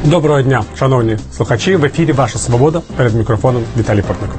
Доброго дня, шановні слухачі. В ефірі «Ваша свобода», перед мікрофоном Віталій Портников.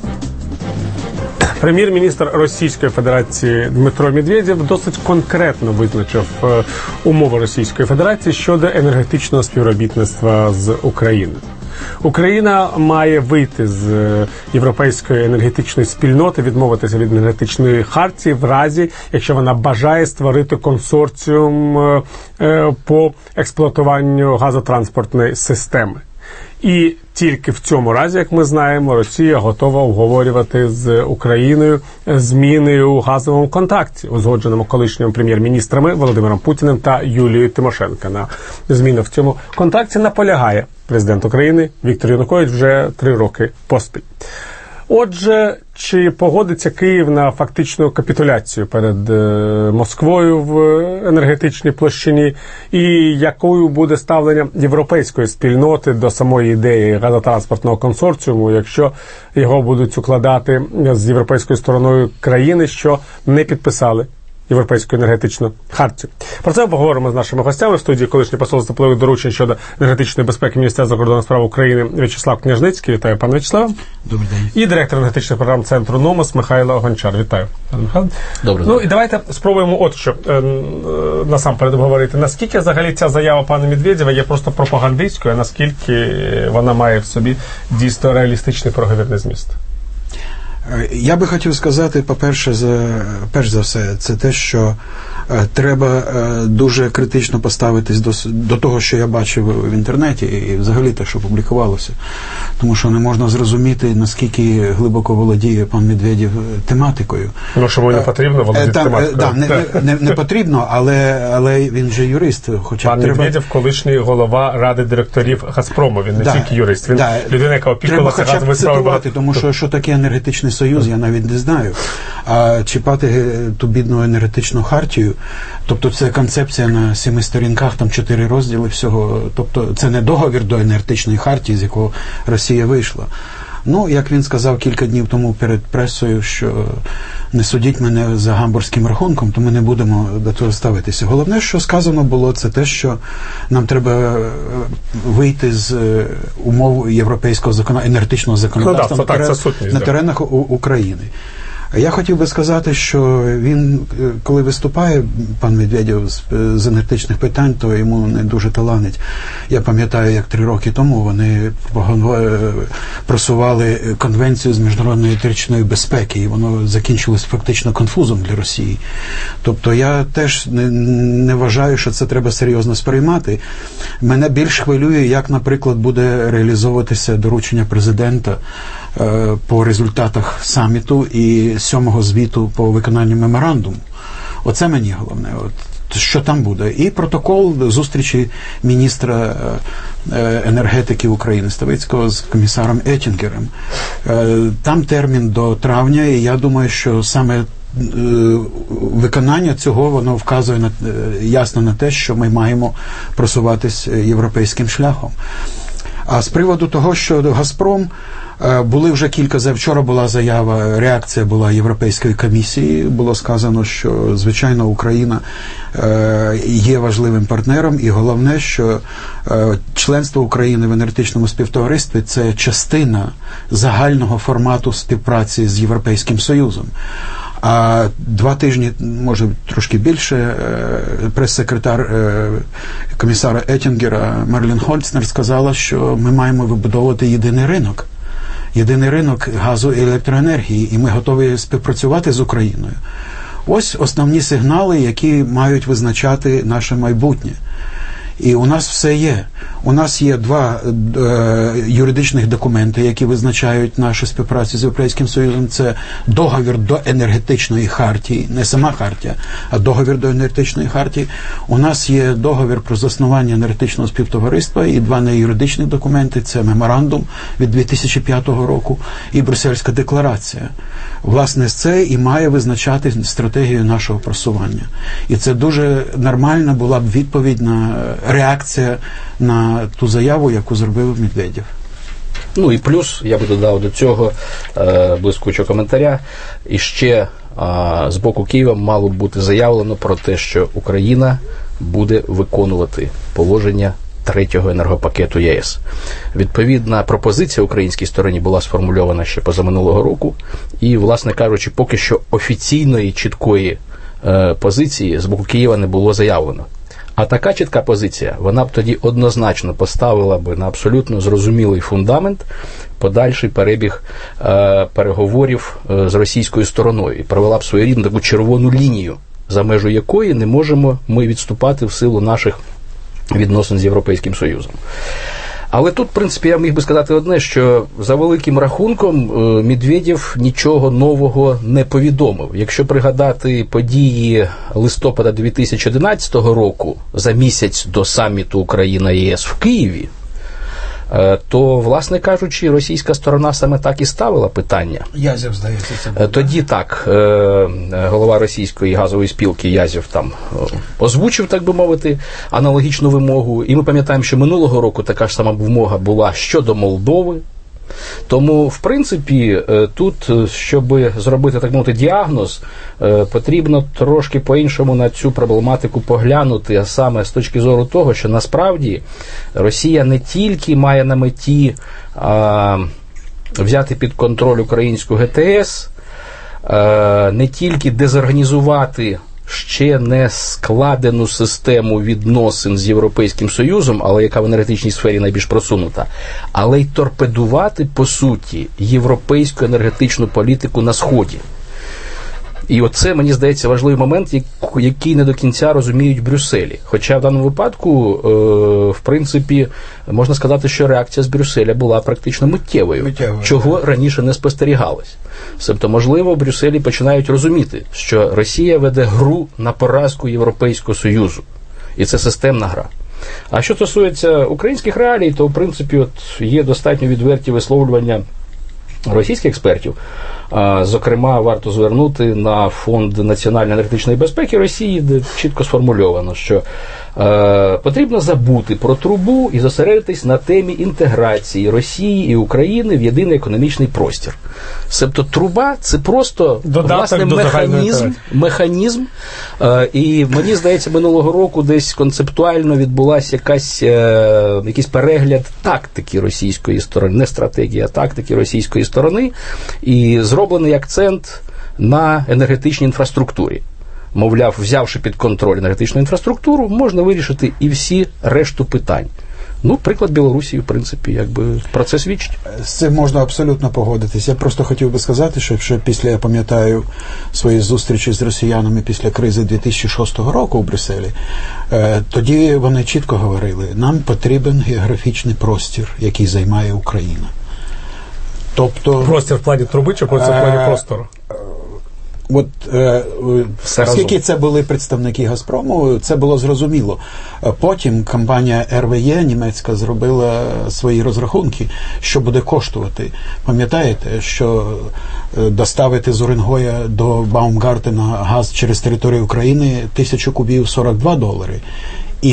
Прем'єр-міністр Російської Федерації Дмитро Медведєв досить конкретно визначив умови Російської Федерації щодо енергетичного співробітництва з Україною. Україна має вийти з європейської енергетичної спільноти, відмовитися від енергетичної хартії в разі, якщо вона бажає створити консорціум по експлуатуванню газотранспортної системи. І тільки в цьому разі, як ми знаємо, Росія готова обговорювати з Україною зміни у газовому контракті, узгодженому колишніми прем'єр-міністрами Володимиром Путіним та Юлією Тимошенко. На зміни в цьому контракті наполягає президент України Віктор Янукович вже 3 роки поспіль. Отже, чи погодиться Київ на фактичну капітуляцію перед Москвою в енергетичній площині, і якою буде ставлення європейської спільноти до самої ідеї газотранспортного консорціуму, якщо його будуть укладати з європейською стороною країни, що не підписали Європейську енергетичну хартію? Про це поговоримо з нашими гостями в студії. Колишній посол з теплових доручень щодо енергетичної безпеки Міністерства закордонних справ України В'ячеслав Княжницький. Вітаю, пане В'ячеславе. Добрий день. І директор енергетичних програм Центру Номос Михайло Гончар. Вітаю, пане Михайло. Добрий день. І давайте спробуємо от що насамперед обговорити. Наскільки взагалі ця заява пана Медведєва є просто пропагандистською, а наскільки вона має в собі дійсно реалістичний проговірний зміст? Я би хотів сказати, перш за все, це те, що треба дуже критично поставитись до того, що я бачив в інтернеті і взагалі те, що публікувалося. Тому що не можна зрозуміти, наскільки глибоко володіє пан Медведєв тематикою. Ну, що не потрібно володіти тематикою. Так, не потрібно, але він же юрист. Пан Медведєв – колишній голова ради директорів «Газпрому». Він не тільки юрист, він людина, яка опікувалася газовою справою. Треба хоча б цитувати, тому що таке енергетичний союз, я навіть не знаю. А чіпати ту бідну енергетичну хартію, тобто це концепція на 7 сторінках, там 4 розділи всього, тобто це не договір до енергетичної хартії, з якого Росія вийшла. Ну, як він сказав кілька днів тому перед пресою, що не судіть мене за гамбурзьким рахунком, то ми не будемо до того ставитися. Головне, що сказано було, це те, що нам треба вийти з умов європейського енергетичного законодавства на теренах України. Я хотів би сказати, що він, коли виступає, пан Медведєв, з енергетичних питань, то йому не дуже таланить. Я пам'ятаю, як 3 роки тому вони просували конвенцію з міжнародної електричної безпеки, і воно закінчилось фактично конфузом для Росії. Тобто я теж не вважаю, що це треба серйозно сприймати. Мене більш хвилює, як, наприклад, буде реалізовуватися доручення президента по результатах саміту і 7-го звіту по виконанню меморандуму. Оце мені головне. Що там буде. І протокол зустрічі міністра енергетики України Ставицького з комісаром Еттінгером. Там термін до травня, і я думаю, що саме виконання цього, воно вказує ясно на те, що ми маємо просуватись європейським шляхом. А з приводу того, що «Газпром», були вже вчора була заява, реакція була Європейської комісії, було сказано, що, звичайно, Україна є важливим партнером, і головне, що членство України в енергетичному співтоваристві – це частина загального формату співпраці з Європейським Союзом. А 2 тижні, може трошки більше, прес-секретар комісара Еттінгера Мерлін Хольцнер сказала, що ми маємо вибудовувати єдиний ринок газу і електроенергії, і ми готові співпрацювати з Україною. Ось основні сигнали, які мають визначати наше майбутнє. І у нас все є. У нас є 2 юридичних документи, які визначають нашу співпрацю з Європейським Союзом. Це договір до енергетичної хартії, не сама хартія, а договір до енергетичної хартії. У нас є договір про заснування енергетичного співтовариства і 2 неюридичних документи. Це меморандум від 2005 року і Брюссельська декларація. Власне, це і має визначати стратегію нашого просування. І це дуже нормальна була б відповідь на реакція на ту заяву, яку зробив Медведєв. Ну і плюс, я би додав до цього блискучого коментаря, і ще з боку Києва мало б бути заявлено про те, що Україна буде виконувати положення третього енергопакету ЄС. Відповідна пропозиція українській стороні була сформульована ще позаминулого року, і, власне кажучи, поки що офіційної чіткої позиції з боку Києва не було заявлено. А така чітка позиція, вона б тоді однозначно поставила б на абсолютно зрозумілий фундамент подальший перебіг переговорів з російською стороною і провела б своєрідну таку червону лінію, за межу якої не можемо ми відступати в силу наших відносин з Європейським Союзом. Але тут, в принципі, я міг би сказати одне, що за великим рахунком Медведєв нічого нового не повідомив. Якщо пригадати події листопада 2011 року, за місяць до саміту Україна-ЄС в Києві, то, власне кажучи, російська сторона саме так і ставила питання. Язєв, здається, це було. Тоді так, голова російської газової спілки Язєв там озвучив, так би мовити, аналогічну вимогу. І ми пам'ятаємо, що минулого року така ж сама вимога була щодо Молдови. Тому, в принципі, тут, щоб зробити, так мовити, діагноз, потрібно трошки по-іншому на цю проблематику поглянути, а саме з точки зору того, що насправді Росія не тільки має на меті взяти під контроль українську ГТС, не тільки дезорганізувати ще не складену систему відносин з Європейським Союзом, але яка в енергетичній сфері найбільш просунута, але й торпедувати, по суті, європейську енергетичну політику на Сході. І оце, мені здається, важливий момент, який не до кінця розуміють в Брюсселі. Хоча в даному випадку, в принципі, можна сказати, що реакція з Брюсселя була практично миттєвою, чого раніше не спостерігалось. Тобто, можливо, в Брюсселі починають розуміти, що Росія веде гру на поразку Європейського Союзу. І це системна гра. А що стосується українських реалій, то, в принципі, от є достатньо відверті висловлювання російських експертів. Зокрема, варто звернути на Фонд національної енергетичної безпеки Росії, де чітко сформульовано, що потрібно забути про трубу і зосередитись на темі інтеграції Росії і України в єдиний економічний простір. Тобто труба – це просто власне механізм. І мені здається, минулого року десь концептуально відбулася якийсь перегляд тактики російської сторони, не стратегії, а тактики російської сторони, і зроблений акцент на енергетичній інфраструктурі. Мовляв, взявши під контроль енергетичну інфраструктуру, можна вирішити і всі решту питань. Ну, приклад Білорусі, в принципі, якби про це свідчить. З цим можна абсолютно погодитись. Я просто хотів би сказати, що вже після, я пам'ятаю, свої зустрічі з росіянами після кризи 2006 року в Брюсселі, тоді вони чітко говорили, нам потрібен географічний простір, який займає Україна. Тобто... Простір в плані труби чи простір в плані простору? От, оскільки це були представники «Газпрому», це було зрозуміло. Потім компанія РВЕ німецька зробила свої розрахунки, що буде коштувати. Пам'ятаєте, що доставити з Уренгоя до Баумгартена газ через територію України 1000 кубів $42. І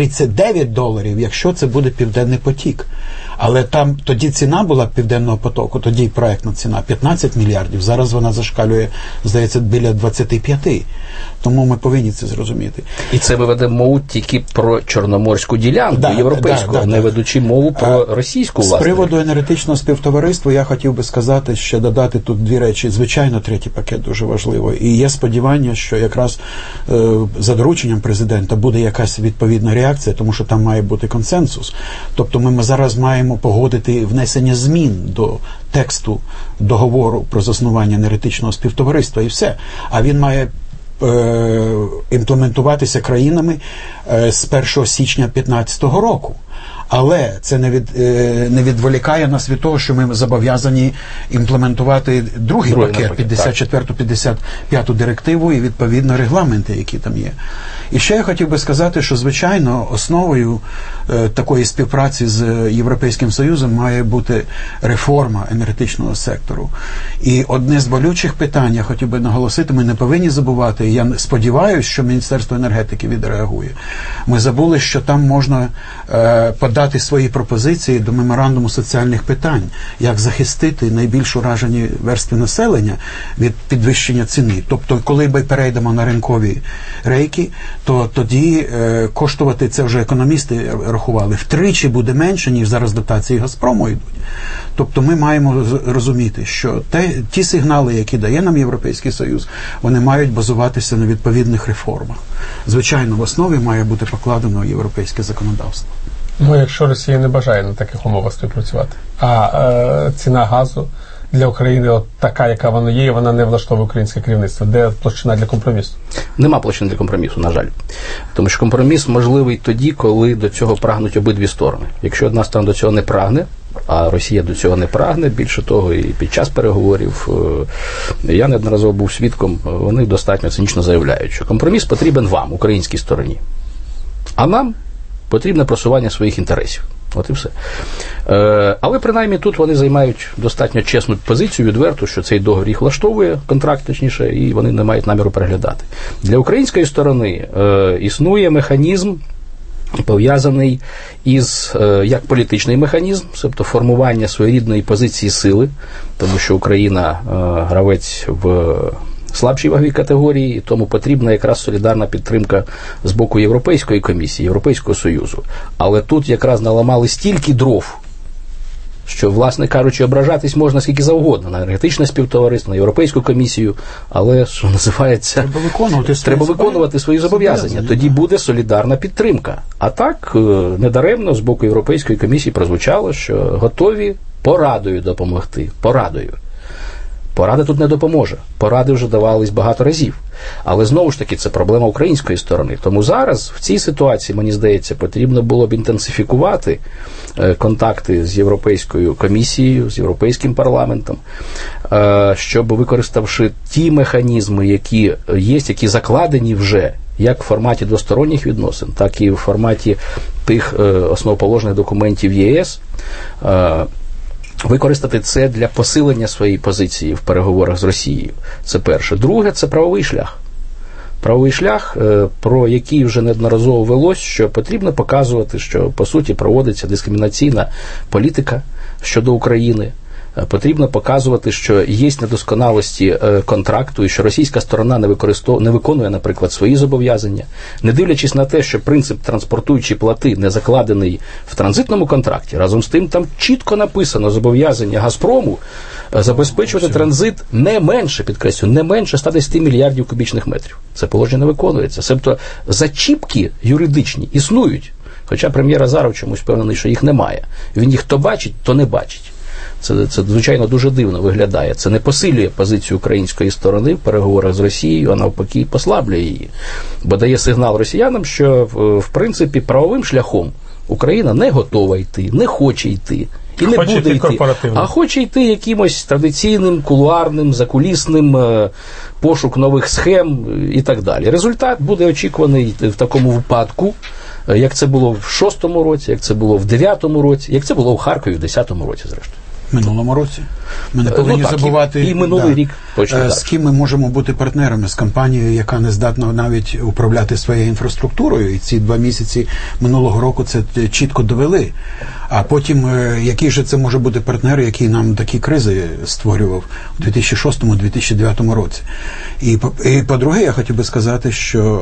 $139, якщо це буде Південний потік. Але там тоді ціна була Південного потоку, тоді проектна ціна 15 мільярдів, зараз вона зашкалює, здається, біля 25. Тому ми повинні це зрозуміти. І це ми ведемо мову тільки про Чорноморську ділянку європейську, а не ведучи мову про російську власне. З приводу енергетичного співтовариства я хотів би сказати, ще додати тут дві речі. Звичайно, третій пакет дуже важливо. І є сподівання, що якраз за дорученням президента буде якась відповідна реакція, тому що там має бути консенсус. Тобто ми зараз маємо погодити внесення змін до тексту договору про заснування енергетичного співтовариства і все. А він має імплементуватися країнами з 1 січня 2015 року. Але це не відволікає нас від того, що ми зобов'язані імплементувати другий пакет, 54-55 директиву і відповідно регламенти, які там є. І ще я хотів би сказати, що, звичайно, основою такої співпраці з Європейським Союзом має бути реформа енергетичного сектору. І одне з болючих питань, я хотів би наголосити, ми не повинні забувати, я сподіваюся, що Міністерство енергетики відреагує. Ми забули, що там можна подати дати свої пропозиції до меморандуму соціальних питань, як захистити найбільш уражені верстви населення від підвищення ціни. Тобто, коли ми перейдемо на ринкові рейки, то тоді коштувати, це вже економісти рахували, втричі буде менше, ніж зараз дотації «Газпрому» йдуть. Тобто ми маємо розуміти, що ті сигнали, які дає нам Європейський Союз, вони мають базуватися на відповідних реформах. Звичайно, в основі має бути покладено європейське законодавство. Ну, якщо Росія не бажає на таких умовах співпрацювати, а ціна газу для України от така, яка вона є, вона не влаштовує українське керівництво. Де площина для компромісу? Нема площини для компромісу, на жаль. Тому що компроміс можливий тоді, коли до цього прагнуть обидві сторони. Якщо одна сторона до цього не прагне, а Росія до цього не прагне, більше того, і під час переговорів, я неодноразово був свідком, вони достатньо цинічно заявляють, що компроміс потрібен вам, українській стороні, а нам потрібне просування своїх інтересів. От і все. Але принаймні тут вони займають достатньо чесну позицію, відверту, що цей договір їх влаштовує, контракт точніше, і вони не мають наміру переглядати. Для української сторони існує механізм, пов'язаний із, як політичний механізм, тобто формування своєрідної позиції сили, тому що Україна гравець в слабшій ваговій категорії, і тому потрібна якраз солідарна підтримка з боку Європейської комісії, Європейського Союзу. Але тут якраз наламали стільки дров, що, власне кажучи, ображатись можна скільки завгодно на енергетичне співтовариство, на Європейську комісію, але, що називається, треба виконувати свої зобов'язання. Тоді буде солідарна підтримка. А так, недаремно з боку Європейської комісії прозвучало, що готові порадою допомогти. Порадою. Порада тут не допоможе. Поради вже давались багато разів. Але, знову ж таки, це проблема української сторони. Тому зараз, в цій ситуації, мені здається, потрібно було б інтенсифікувати контакти з Європейською комісією, з Європейським парламентом, щоб, використавши ті механізми, які є, які закладені вже, як в форматі двосторонніх відносин, так і в форматі тих основоположних документів ЄС, використати це для посилення своєї позиції в переговорах з Росією. Це перше. Друге – це правовий шлях. Правовий шлях, про який вже неодноразово велось, що потрібно показувати, що, по суті, проводиться дискримінаційна політика щодо України. Потрібно показувати, що є недосконалості контракту і що російська сторона не виконує, наприклад, свої зобов'язання. Не дивлячись на те, що принцип транспортуючі плати не закладений в транзитному контракті, разом з тим там чітко написано зобов'язання «Газпрому» забезпечувати транзит не менше, підкреслю, не менше 110 мільярдів кубічних метрів. Це положення не виконується. Себто зачіпки юридичні існують, хоча прем'єр Азаров чомусь впевнений, що їх немає. Він їх то бачить, то не бачить. Це, звичайно, дуже дивно виглядає. Це не посилює позицію української сторони в переговорах з Росією, а навпаки послаблює її. Бо дає сигнал росіянам, що, в принципі, правовим шляхом Україна не готова йти, не хоче йти. І не буде йти, а хоче йти якимось традиційним, кулуарним, закулісним, пошук нових схем і так далі. Результат буде очікуваний в такому випадку, як це було в 6-му році, як це було в 9-му році, як це було в Харкові в 10-му році, зрештою. В минулому році. Ми не повинні забувати, і минулий рік точно з ким ми можемо бути партнерами, з компанією, яка не здатна навіть управляти своєю інфраструктурою. І ці 2 місяці минулого року це чітко довели. А потім, який же це може бути партнер, який нам такі кризи створював у 2006-2009 році. І по-друге, я хотів би сказати, що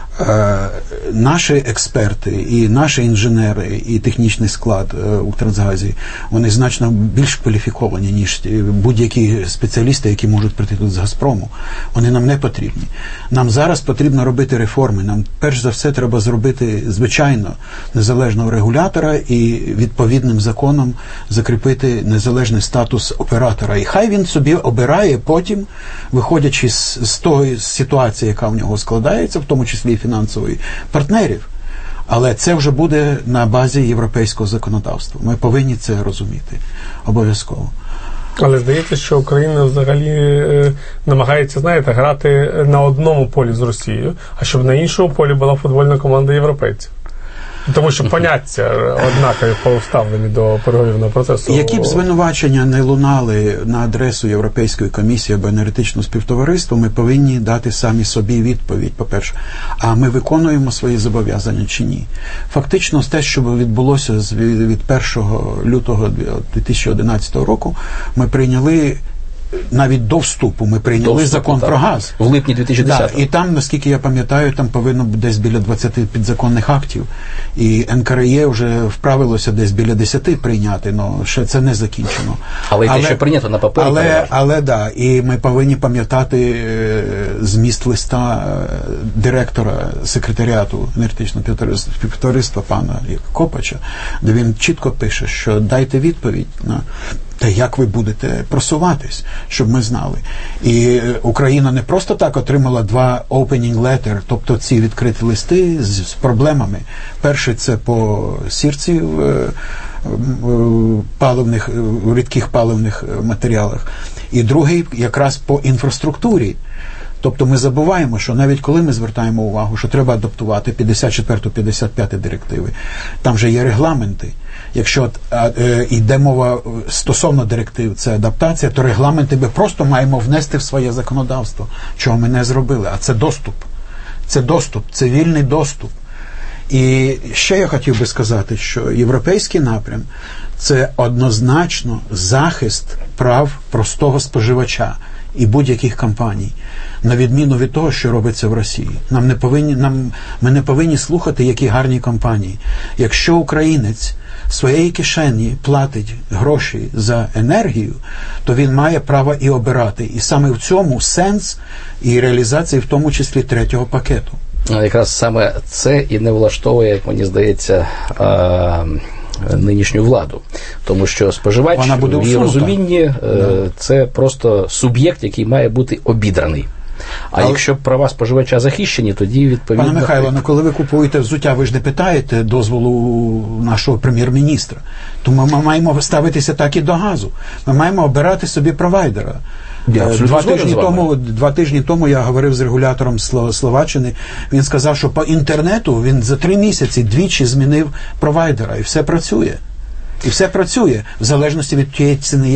наші експерти і наші інженери і технічний склад Укртрансгазі, вони значно більш кваліфіковані, ніж будь-які спеціалісти, які можуть прийти тут з Газпрому. Вони нам не потрібні. Нам зараз потрібно робити реформи. Нам перш за все треба зробити, звичайно, незалежного регулятора і відповідним законом закріпити незалежний статус оператора. І хай він собі обирає потім, виходячи з тої ситуації, яка в нього складається, в тому числі і фінансової, партнерів. Але це вже буде на базі європейського законодавства. Ми повинні це розуміти. Обов'язково. Але здається, що Україна взагалі намагається, знаєте, грати на одному полі з Росією, а щоб на іншому полі була футбольна команда європейців. Тому що поняття однакові поставлені до переговорного процесу. Які б звинувачення не лунали на адресу Європейської комісії або енергетичного співтовариства, ми повинні дати самі собі відповідь, по-перше. А ми виконуємо свої зобов'язання чи ні? Фактично, те, що відбулося від 1 лютого 2011 року, ми прийняли, навіть до вступу, ми прийняли закон про газ. В липні 2010-го. І там, наскільки я пам'ятаю, там повинно бути десь біля 20 підзаконних актів. І НКРЕ вже вправилося десь біля 10 прийняти, але ще це не закінчено. Але те, що прийнято на папері. І ми повинні пам'ятати зміст листа директора секретаріату енергетичного співтовариства пана Копача, де він чітко пише, що дайте відповідь на те, як ви будете просуватись, щоб ми знали. І Україна не просто так отримала 2 opening letter, тобто ці відкриті листи з проблемами. Перший – це по сірці в рідких паливних матеріалах. І другий – якраз по інфраструктурі. Тобто ми забуваємо, що навіть коли ми звертаємо увагу, що треба адаптувати 54-55 директиви, там вже є регламенти. Якщо йде мова стосовно директив, це адаптація, то регламенти ми просто маємо внести в своє законодавство, чого ми не зробили. А це доступ. Це доступ, це вільний доступ. І ще я хотів би сказати, що європейський напрям – це однозначно захист прав простого споживача і будь-яких компаній, на відміну від того, що робиться в Росії. Ми не повинні слухати, які гарні компанії. Якщо українець своєї кишені платить гроші за енергію, то він має право і обирати. І саме в цьому сенс і реалізації, в тому числі 3-го пакету. Якраз саме це і не влаштовує, як мені здається, нинішню владу. Тому що споживач, в її розумінні, це просто суб'єкт, який має бути обідраний. А якщо права споживача захищені, тоді відповідно... Пане Михайло, коли ви купуєте взуття, ви ж не питаєте дозволу нашого прем'єр-міністра. Тому ми маємо ставитися так і до газу. Ми маємо обирати собі провайдера. 2 тижні тому я говорив з регулятором Словаччини. Він сказав, що по інтернету він за 3 місяці двічі змінив провайдера. І все працює. І все працює в залежності від тієї ціни,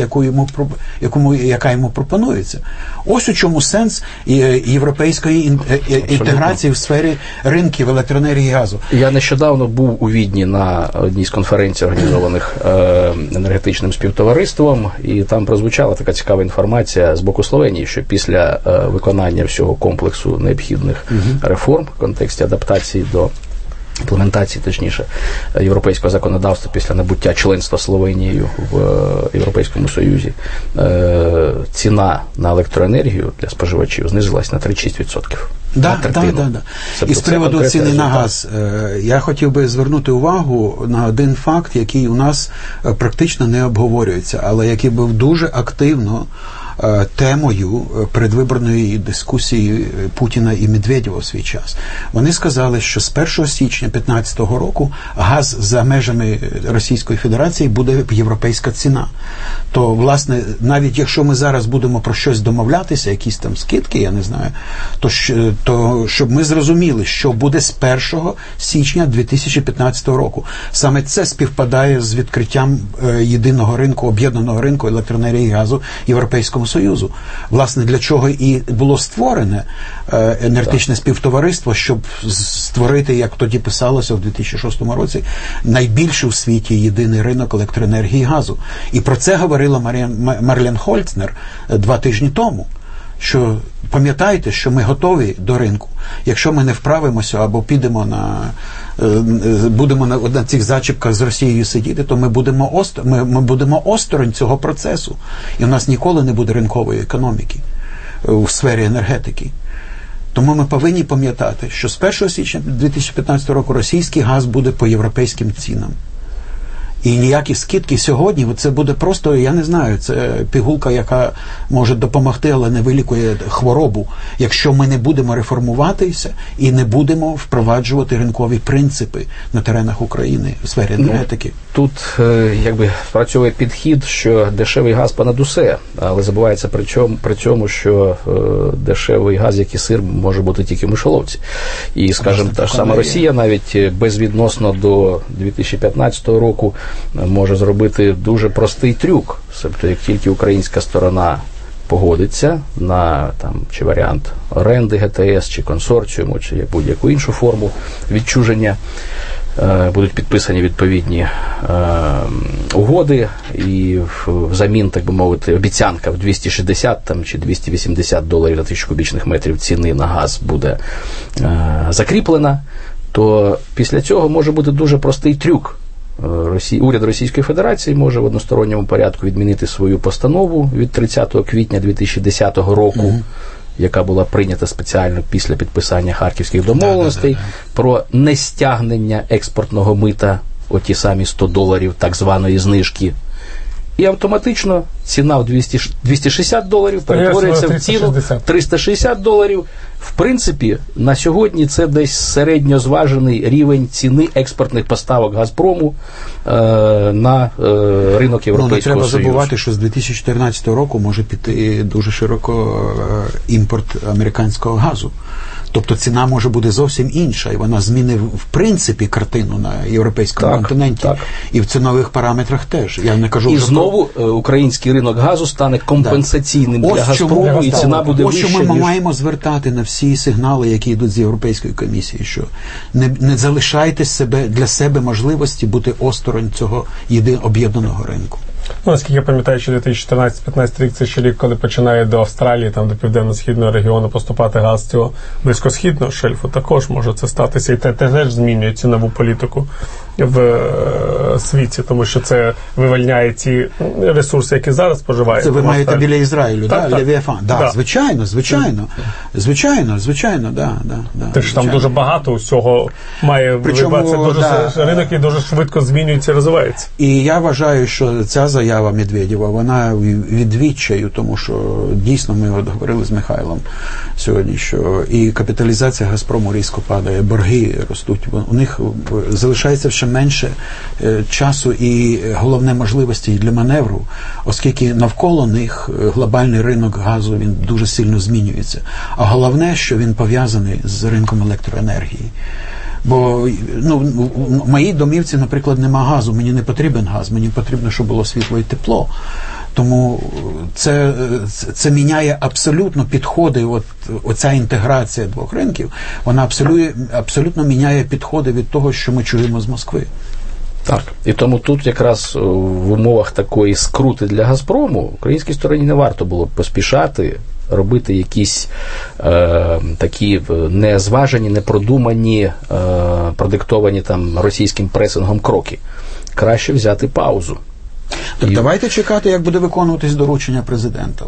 яка йому пропонується. Ось у чому сенс європейської інтеграції в сфері ринків електроенергії і газу. Я нещодавно був у Відні на одній з конференцій, організованих енергетичним співтовариством, і там прозвучала така цікава інформація з боку Словенії, що після виконання всього комплексу необхідних реформ в контексті адаптації до імплементації, точніше, європейського законодавства після набуття членства Словенією в Європейському Союзі, ціна на електроенергію для споживачів знизилась на 36%. Да. І з приводу ціни на газ, я хотів би звернути увагу на один факт, який у нас практично не обговорюється, але який був дуже активно темою передвиборної дискусії Путіна і Медведєва в свій час. Вони сказали, що з 1 січня 2015 року газ за межами Російської Федерації буде європейська ціна. То, власне, навіть якщо ми зараз будемо про щось домовлятися, якісь там скидки, я не знаю, то щоб ми зрозуміли, що буде з 1 січня 2015 року. Саме це співпадає з відкриттям єдиного ринку, об'єднаного ринку електроенергії і газу Європейському Союзу. Власне, для чого і було створене енергетичне співтовариство, щоб створити, як тоді писалося в 2006 році, найбільший у світі єдиний ринок електроенергії і газу. І про це говорила Марлен Хольцнер 2 тижні тому, що пам'ятайте, що ми готові до ринку. Якщо ми не вправимося або підемо будемо на цих зачіпках з Росією сидіти, то ми будемо осторонь цього процесу. І в нас ніколи не буде ринкової економіки у сфері енергетики. Тому ми повинні пам'ятати, що з 1 січня 2015 року російський газ буде по європейським цінам. І ніякі скидки сьогодні, це буде просто, я не знаю, це пігулка, яка може допомогти, але не вилікує хворобу, якщо ми не будемо реформуватися і не будемо впроваджувати ринкові принципи на теренах України в сфері енергетики. тут якби спрацьовує підхід, що дешевий газ понад усе, але забувається при цьому, що дешевий газ, як і сир, може бути тільки в мишоловці. І, скажімо, та ж сама Росія навіть безвідносно до 2015 року може зробити дуже простий трюк. Тобто, як тільки українська сторона погодиться на чи варіант оренди ГТС, чи консорціуму, чи будь-яку іншу форму відчуження, будуть підписані відповідні угоди, і взамін, так би мовити, обіцянка в 260 чи $280 за 1000 кубічних метрів ціни на газ буде закріплена, то після цього може бути дуже простий трюк. Уряд Російської Федерації може в односторонньому порядку відмінити свою постанову від 30 квітня 2010 року, яка була прийнята спеціально після підписання Харківських домовленостей про нестягнення експортного мита, оті самі $100 так званої знижки. І автоматично ціна в $260 перетворюється в ціну $360. В принципі, на сьогодні це десь середньозважений рівень ціни експортних поставок «Газпрому» на ринок Європейського Союзу. Не треба забувати, що з 2014 року може піти дуже широко імпорт американського газу. Тобто ціна може бути зовсім інша, і вона змінить в принципі картину на європейському континенті. Так. І в цінових параметрах теж. Я не кажу, і знову український ринок газу стане компенсаційним для «Газпрому», і ціна буде вища. Ось що ми маємо звертати на всі сигнали, які йдуть з Європейської комісії, що не залишайте для себе можливості бути осторонь цього об'єднаного ринку. Наскільки я пам'ятаю, що 2014-15 рік це ще рік, коли починає до Австралії, до південно-східного регіону поступати газ цього близькосхідного шельфу, також може це статися. І це теж змінює цінову політику в світі, тому що це вивільняє ті ресурси, які зараз споживають. Це ви маєте біля Ізраїлю, Левіафан. Звичайно, да. Так що там дуже багато усього має вибиватися, ринок і дуже швидко змінюється і розвивається. І я вважаю, що ця заява Медведєва, вона від відчаю, тому що дійсно ми говорили з Михайлом сьогодні, що і капіталізація «Газпрому» різко падає, борги ростуть, у них залишається ще менше часу і головне можливості для маневру, оскільки навколо них глобальний ринок газу, він дуже сильно змінюється. А головне, що він пов'язаний з ринком електроенергії. Бо в моїй домівці, наприклад, нема газу, мені не потрібен газ, мені потрібно, щоб було світло і тепло. Тому це міняє абсолютно підходи, оця інтеграція двох ринків, вона абсолютно міняє підходи від того, що ми чуємо з Москви. Так. І тому тут якраз в умовах такої скрути для «Газпрому» українській стороні не варто було поспішати робити якісь такі незважені, непродумані, продиктовані російським пресингом кроки. Краще взяти паузу. Так давайте чекати, як буде виконуватись доручення президента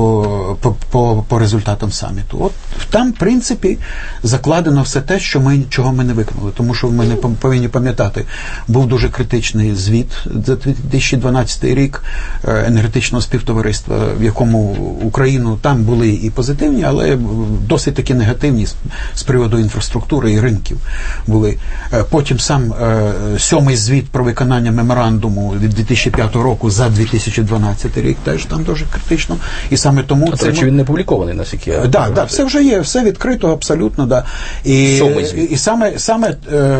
по результатам саміту. Там, в принципі, закладено все те, чого ми не виконали. Тому що ми не повинні пам'ятати, був дуже критичний звіт за 2012 рік енергетичного співтовариства, в якому Україну там були і позитивні, але досить таки негативні з приводу інфраструктури і ринків були. Потім сам 7-й звіт про виконання меморандуму від 2005 року за 2012 рік теж там дуже критично. І саме тому це він не публікований, наскільки я знаю. Так, все вже є, все відкрито абсолютно, да. І саме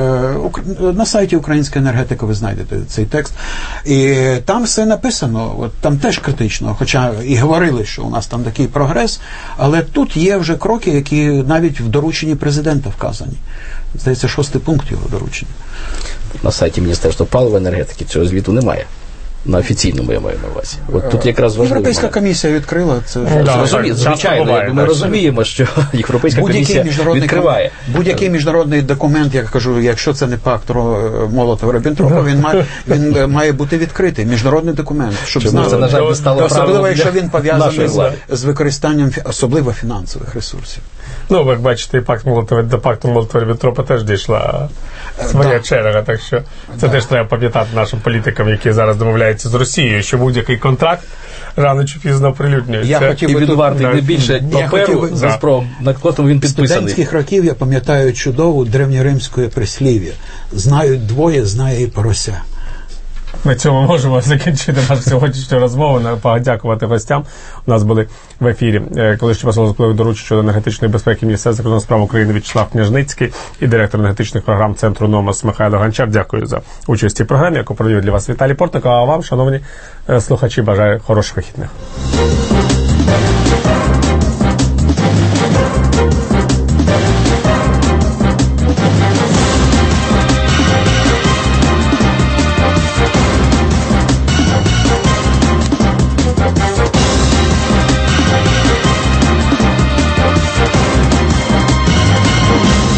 на сайті Українська енергетика ви знайдете цей текст. І там все написано, там теж критично, хоча і говорили, що у нас там такий прогрес, але тут є вже кроки, які навіть в дорученні президента вказані. Здається, 6-й пункт його доручення. На сайті Міністерства палива і енергетики цього звіту немає. На офіційному, я маю на увазі. Тут якраз важливо. Європейська комісія відкрила це. Звичайно, ми розуміємо, що Європейська комісія відкриває. Будь-який міжнародний документ, я кажу, якщо це не пакт Молотова-Ріббентропа, він має бути відкритий. Міжнародний документ, щоб знати. Особливо, якщо він пов'язаний з використанням особливо фінансових ресурсів. Як бачите, до пакту Молотова-Ріббентропа теж дійшла своя черга, так що це теж треба пам'ятати нашим політикам, які зараз домовляються з Росією, що будь-який контракт рано чи пізно оприлюднюється. І він вартий не більше паперу з Газпромом, на котрому він підписаний. З студентських років я пам'ятаю чудову древньоримське прислів'я. Знають двоє, знає і порося. На цьому можемо закінчити нашу сьогоднішню розмову. Подякувати гостям. У нас були в ефірі колишній посол закордонних доручень щодо енергетичної безпеки Міністерства закордонних справ України В'ячеслав Княжницький і директор енергетичних програм Центру Номос Михайло Гончар. Дякую за участь у програмі, яку провів для вас Віталій Портников. А вам, шановні слухачі, бажаю хороших вихідних.